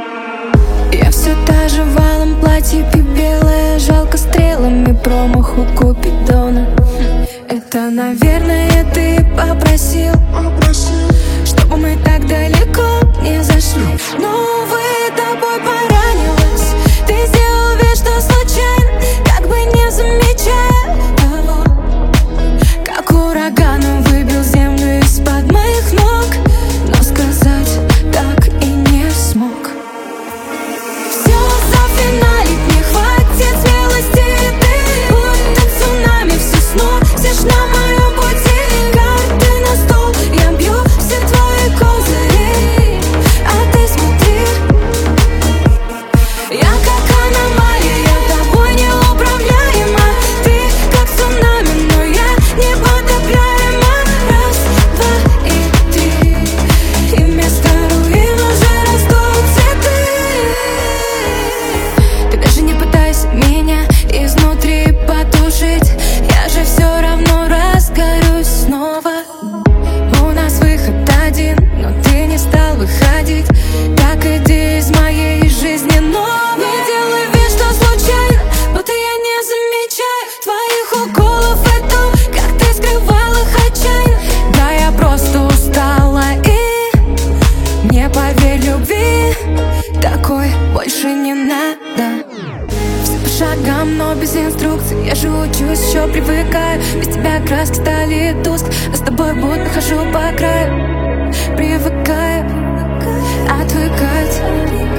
Я все та же в алом платье, белая, жалко стрелами промаху Купидона. Это, наверное, ты попросил, чтобы мы так далеко не зашли. Но, увы, тобой поранилась. Ты сделал вид, что случайно, как бы не замечая того, как ураганом выбил землю из-под моих ног, но сказать так и не смог. Все зафиналить не хватит смелости, ты будто цунами все сносишь на моем пути. Карты на стол, я бью все твои козыри, а ты смотри. Я как аномалия, тобой неуправляема. Ты как цунами, но я непотопляема. Раз, два и три, и вместо руин уже растут цветы. Ты даже не пытайся меня изнутри потушить, я же все равно разгорюсь снова. У нас выход один, но ты не стал выходить. Так иди из моей жизни, но не делай вид, что случайно, будто я не замечаю твоих уколов и то, как ты скрывал их отчаянно. Да, я просто устала и мне, поверь, любви такой больше не надо. Все по шагам, но без инструкций. Я же учусь, еще привыкаю. Без тебя краски стали тусклы, а с тобой будто хожу по краю. Привыкаю, отвыкать.